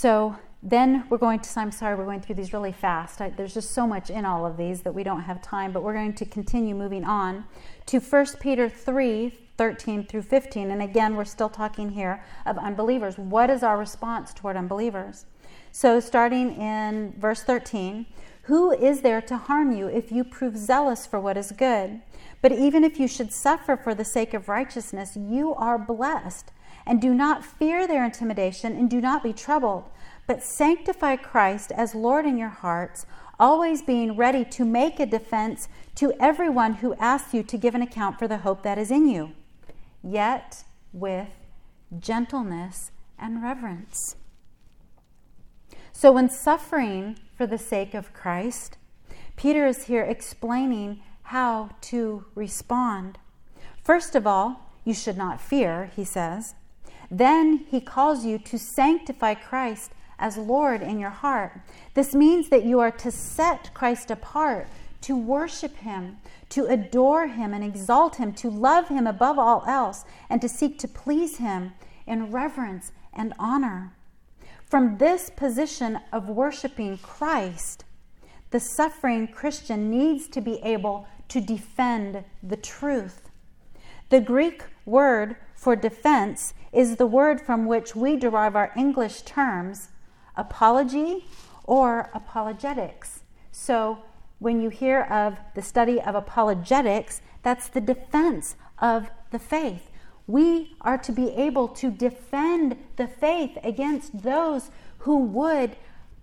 So then we're going through these really fast. There's just so much in all of these that we don't have time, but we're going to continue moving on to 1 Peter 3:13 through 15. And again, we're still talking here of unbelievers. What is our response toward unbelievers? So starting in verse 13, who is there to harm you if you prove zealous for what is good? But even if you should suffer for the sake of righteousness, you are blessed. And do not fear their intimidation, and do not be troubled, but sanctify Christ as Lord in your hearts, always being ready to make a defense to everyone who asks you to give an account for the hope that is in you, yet with gentleness and reverence. So when suffering for the sake of Christ, Peter is here explaining how to respond. First of all, you should not fear, he says. Then he calls you to sanctify Christ as Lord in your heart. This means that you are to set Christ apart, to worship him, to adore him and exalt him, to love him above all else, and to seek to please him in reverence and honor. From this position of worshiping Christ, the suffering Christian needs to be able to defend the truth. The Greek word for defense is the word from which we derive our English terms apology or apologetics. So when you hear of the study of apologetics, that's the defense of the faith. We are to be able to defend the faith against those who would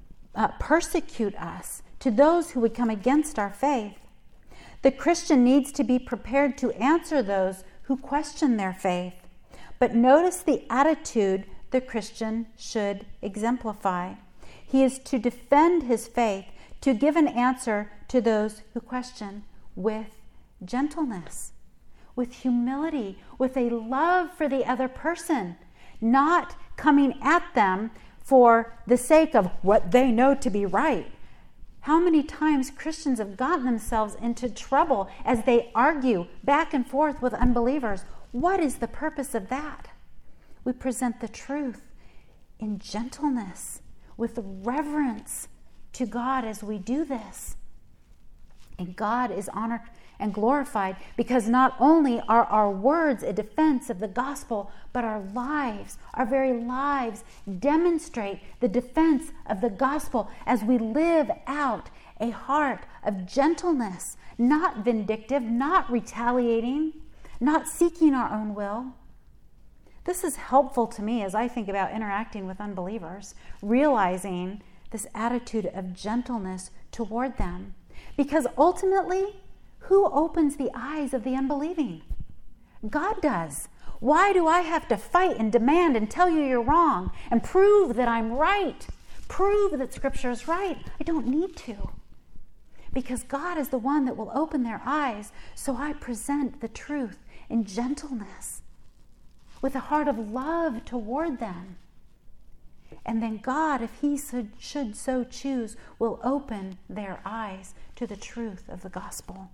persecute us, to those who would come against our faith. The Christian needs to be prepared to answer those who question their faith. But notice the attitude the Christian should exemplify. He is to defend his faith, to give an answer to those who question with gentleness, with humility, with a love for the other person, not coming at them for the sake of what they know to be right. How many times Christians have gotten themselves into trouble as they argue back and forth with unbelievers? What is the purpose of that? We present the truth in gentleness, with reverence to God as we do this. And God is honored and glorified because not only are our words a defense of the gospel, but our lives, our very lives, demonstrate the defense of the gospel as we live out a heart of gentleness, not vindictive, not retaliating, not seeking our own will. This is helpful to me as I think about interacting with unbelievers, realizing this attitude of gentleness toward them. Because ultimately, who opens the eyes of the unbelieving? God does. Why do I have to fight and demand and tell you you're wrong and prove that I'm right? Prove that Scripture is right. I don't need to. Because God is the one that will open their eyes, so I present the truth in gentleness, with a heart of love toward them. And then God, if he should so choose, will open their eyes to the truth of the gospel.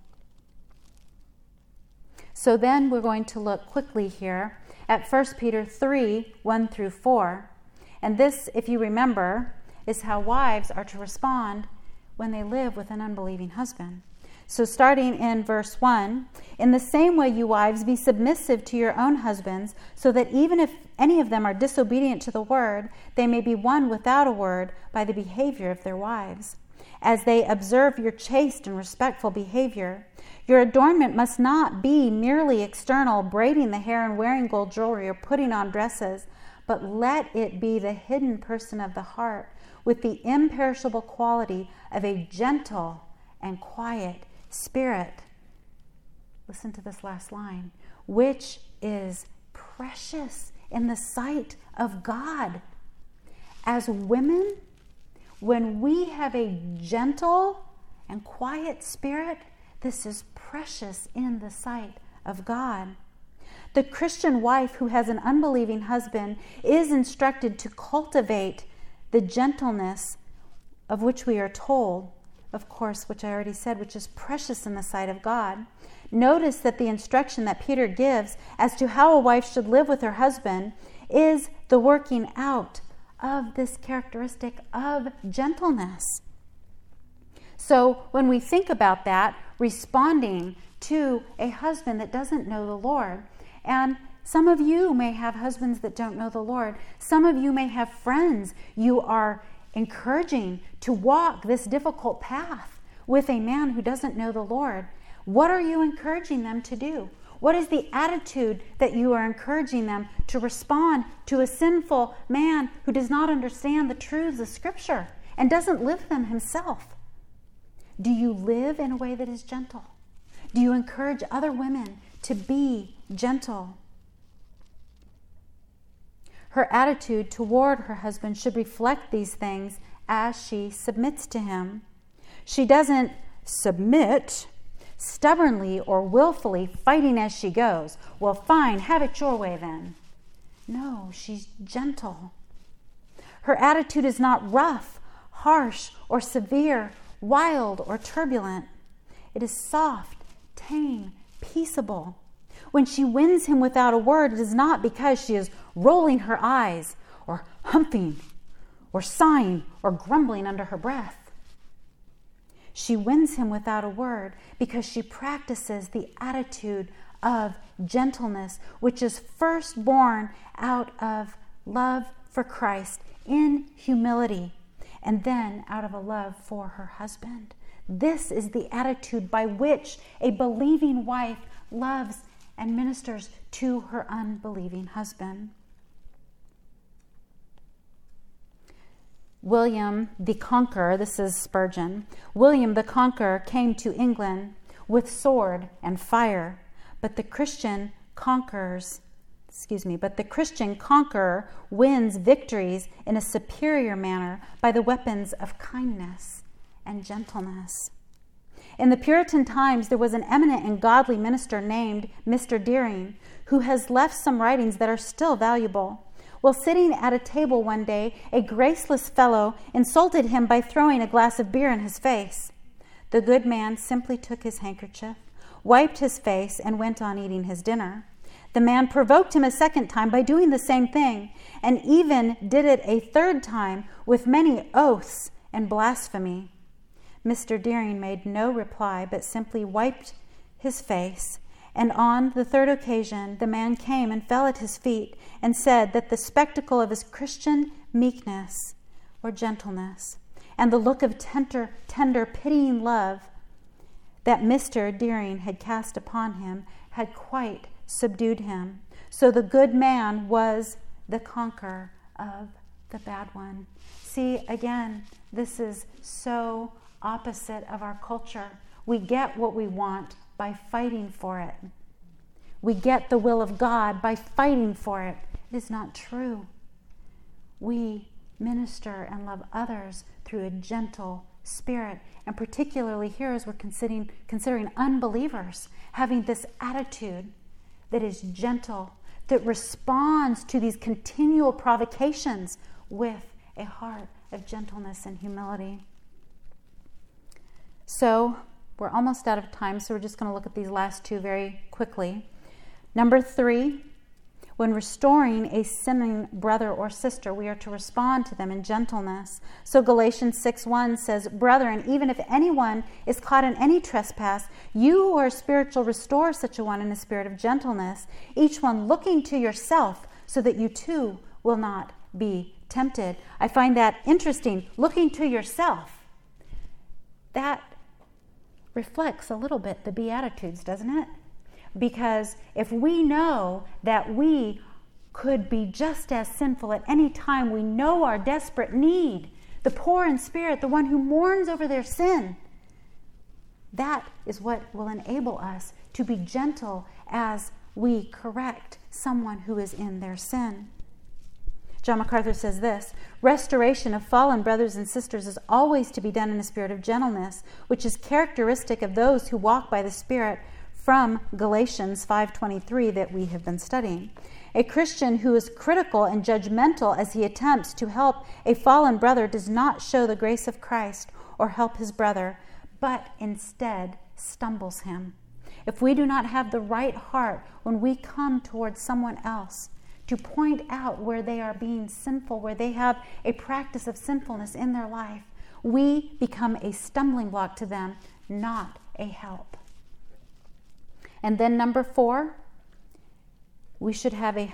So then we're going to look quickly here at 1 Peter 3, 1 through 4. And this, if you remember, is how wives are to respond when they live with an unbelieving husband. So starting in verse 1, in the same way, you wives, be submissive to your own husbands, so that even if any of them are disobedient to the word, they may be won without a word by the behavior of their wives, as they observe your chaste and respectful behavior. Your adornment must not be merely external, braiding the hair and wearing gold jewelry or putting on dresses, but let it be the hidden person of the heart, with the imperishable quality of a gentle and quiet spirit. Listen to this last line, which is precious in the sight of God. As women, when we have a gentle and quiet spirit, this is precious in the sight of God. The Christian wife who has an unbelieving husband is instructed to cultivate the gentleness of which we are told, of course, which I already said, which is precious in the sight of God. Notice that the instruction that Peter gives as to how a wife should live with her husband is the working out of this characteristic of gentleness. So when we think about that, responding to a husband that doesn't know the Lord, and some of you may have husbands that don't know the Lord. Some of you may have friends you are encouraging to walk this difficult path with a man who doesn't know the Lord. What are you encouraging them to do? What is the attitude that you are encouraging them to respond to a sinful man who does not understand the truths of Scripture and doesn't live them himself? Do you live in a way that is gentle? Do you encourage other women to be gentle? Her attitude toward her husband should reflect these things as she submits to him. She doesn't submit stubbornly or willfully, fighting as she goes. Well, fine, have it your way then. No, she's gentle. Her attitude is not rough, harsh, or severe, wild, or turbulent. It is soft, tame, peaceable. When she wins him without a word, it is not because she is rolling her eyes or humping or sighing or grumbling under her breath. She wins him without a word because she practices the attitude of gentleness, which is first born out of love for Christ in humility, and then out of a love for her husband. This is the attitude by which a believing wife loves and ministers to her unbelieving husband. William the Conqueror, this is Spurgeon, William the Conqueror came to England with sword and fire, but the Christian conqueror wins victories in a superior manner by the weapons of kindness and gentleness. In the Puritan times, there was an eminent and godly minister named Mr. Deering, who has left some writings that are still valuable. While sitting at a table one day, a graceless fellow insulted him by throwing a glass of beer in his face. The good man simply took his handkerchief, wiped his face, and went on eating his dinner. The man provoked him a second time by doing the same thing, and even did it a third time with many oaths and blasphemy. Mr. Deering made no reply, but simply wiped his face, and on the third occasion the man came and fell at his feet and said that the spectacle of his Christian meekness or gentleness and the look of tender, pitying love that Mr. Deering had cast upon him had quite subdued him. So the good man was the conqueror of the bad one. See, again, this is so opposite of our culture. We get what we want by fighting for it. We get the will of God by fighting for it. It is not true. We minister and love others through a gentle spirit, and particularly here as we're considering unbelievers, having this attitude that is gentle, that responds to these continual provocations with a heart of gentleness and humility. So we're almost out of time, so we're just going to look at these last two very quickly. Number 3, when restoring a sinning brother or sister, we are to respond to them in gentleness. So Galatians 6:1 says, "Brethren, even if anyone is caught in any trespass, you who are spiritual restore such a one in a spirit of gentleness, each one looking to yourself, so that you too will not be tempted." I find that interesting. Looking to yourself. That reflects a little bit the Beatitudes, doesn't it? Because if we know that we could be just as sinful at any time, we know our desperate need, the poor in spirit, the one who mourns over their sin, that is what will enable us to be gentle as we correct someone who is in their sin. John MacArthur says this: "Restoration of fallen brothers and sisters is always to be done in a spirit of gentleness, which is characteristic of those who walk by the Spirit," from Galatians 5:23 that we have been studying. A Christian who is critical and judgmental as he attempts to help a fallen brother does not show the grace of Christ or help his brother, but instead stumbles him. If we do not have the right heart when we come towards someone else to point out where they are being sinful, where they have a practice of sinfulness in their life. We become a stumbling block to them, not a help. And then number 4, we should have a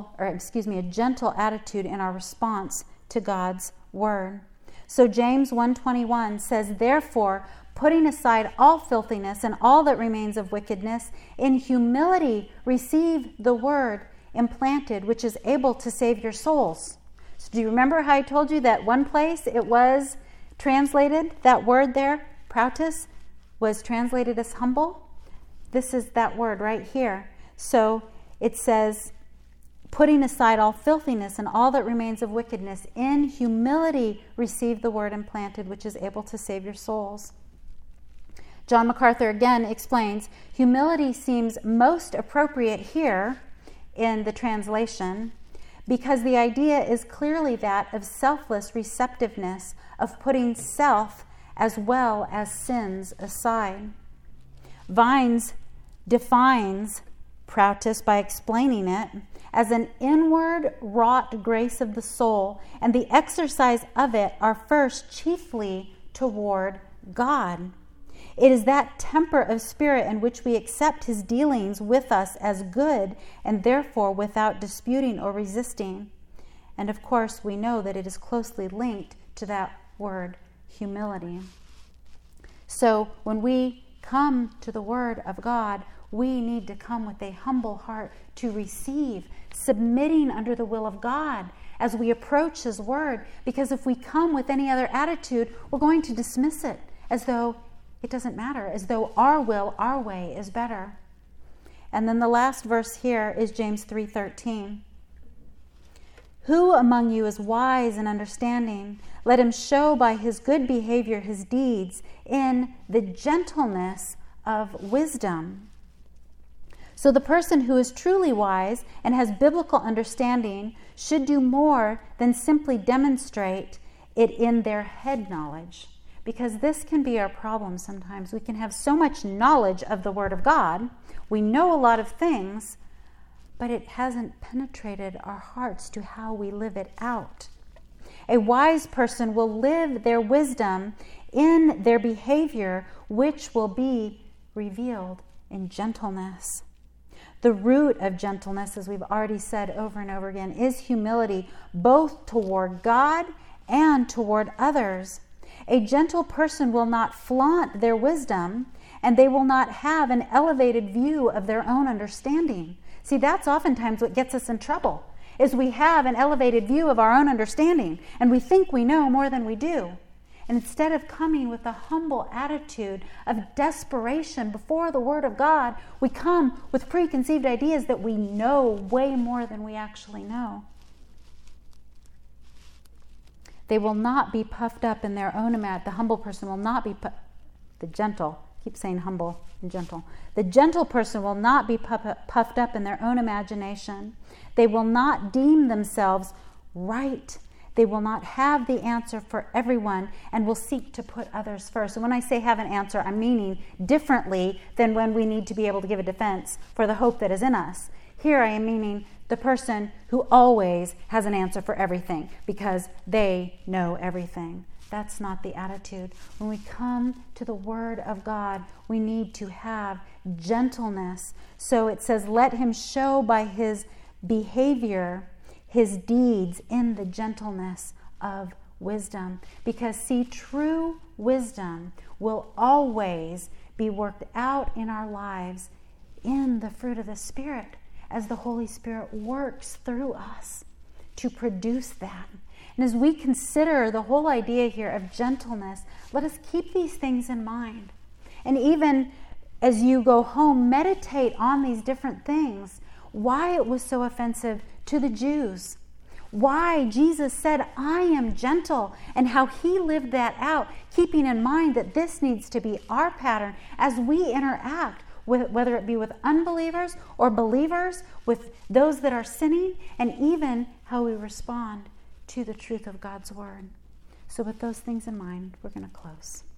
gentle attitude in our response to God's word. So James 1:21 says, "Therefore, putting aside all filthiness and all that remains of wickedness, in humility receive the word implanted, which is able to save your souls." So do you remember how I told you that one place it was translated, that word there, prautos, was translated as humble? This is that word right here. So it says, putting aside all filthiness and all that remains of wickedness, in humility receive the word implanted, which is able to save your souls. John MacArthur again explains, humility seems most appropriate here in the translation because the idea is clearly that of selfless receptiveness, of putting self as well as sins aside. Vines defines prautos by explaining it as an inward wrought grace of the soul, and the exercise of it are first chiefly toward God. It is that temper of spirit in which we accept his dealings with us as good, and therefore without disputing or resisting. And of course, we know that it is closely linked to that word, humility. So when we come to the word of God, we need to come with a humble heart to receive, submitting under the will of God as we approach his word. Because if we come with any other attitude, we're going to dismiss it as though it doesn't matter, as though our will, our way is better. And then the last verse here is James 3:13. Who among you is wise and understanding? Let him show by his good behavior his deeds in the gentleness of wisdom. So the person who is truly wise and has biblical understanding should do more than simply demonstrate it in their head knowledge. Because this can be our problem sometimes. We can have so much knowledge of the Word of God. We know a lot of things, but it hasn't penetrated our hearts to how we live it out. A wise person will live their wisdom in their behavior, which will be revealed in gentleness. The root of gentleness, as we've already said over and over again, is humility, both toward God and toward others. A gentle person will not flaunt their wisdom, and they will not have an elevated view of their own understanding. See, that's oftentimes what gets us in trouble, is we have an elevated view of our own understanding, and we think we know more than we do. And instead of coming with a humble attitude of desperation before the Word of God, we come with preconceived ideas that we know way more than we actually know. They will not be puffed up in their own the humble person will not be the gentle, keep saying humble and gentle. The gentle person will not be puffed up in their own imagination. They will not deem themselves right. They will not have the answer for everyone and will seek to put others first. And when I say have an answer, I'm meaning differently than when we need to be able to give a defense for the hope that is in us. Here I am meaning the person who always has an answer for everything because they know everything. That's not the attitude. When we come to the Word of God, we need to have gentleness. So it says, let him show by his behavior his deeds in the gentleness of wisdom. Because see, true wisdom will always be worked out in our lives in the fruit of the Spirit, as the Holy Spirit works through us to produce that. And as we consider the whole idea here of gentleness, let us keep these things in mind. And even as you go home, meditate on these different things. Why it was so offensive to the Jews. Why Jesus said, I am gentle, and how he lived that out, keeping in mind that this needs to be our pattern as we interact, whether it be with unbelievers or believers, with those that are sinning, and even how we respond to the truth of God's Word. So with those things in mind, we're going to close.